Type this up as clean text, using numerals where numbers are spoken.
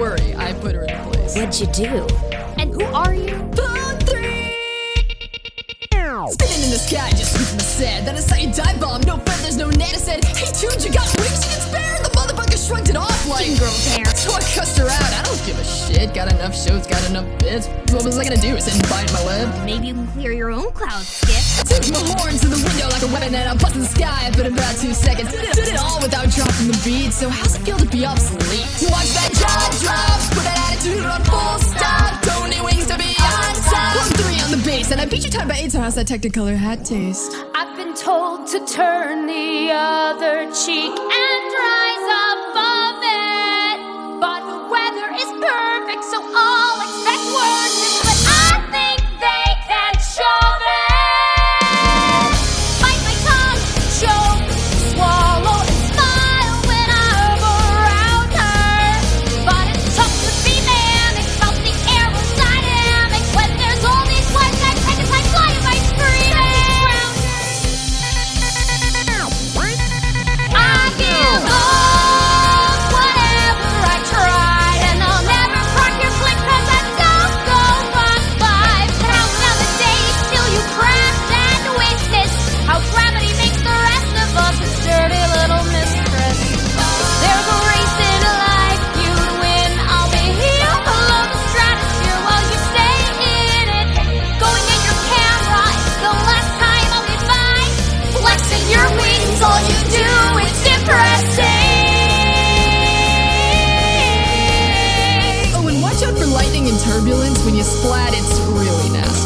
worry, I put her in place. What'd you do? And who are you? Phone 3! Spinning in the sky, just with my set. Then I saw you dive bomb, no feathers, no net. I said, hey dude, you got wings you can spare? The motherfucker shrugged it off like Girl's hair. So I cussed her out, I don't give a shit. Got enough shows, got enough bits. What was I gonna do, sit and bite my lip? Maybe you can clear your own cloud, Skip. I took my horns to the window like a weapon and I'm busting the sky for about 2 seconds. Did it all without dropping the beat. So how's it feel to be obsolete? Watch that jaw drop, put that attitude on full stop. Don't need wings to be on top. Plug 3 on the bass, and I beat you time by 8, so how's that Technicolor hat taste? I've been told to turn the other cheek and rise above it. But the weather is perfect, so I'll expect worse. But I think they can shove it. Bite my tongue, choke, swallow, and smile when I'm around her. But it's tough to be manic about the aerodynamic when there's all these flights that take as I fly by screaming. I give up whatever I tried, and I'll never crack your flick 'cause I don't go Mach 5. Count down the days till you crash and witness how gravity makes the rest of us its dirty little mistress. There's a race in life you'd win. I'll be here below the stratosphere while you stay in it. Going at your camera is the last time I'll be fine. Flexing your wings, all you do is depressing. Oh, and watch out for lightning and turbulence. When you splat, it's really nasty.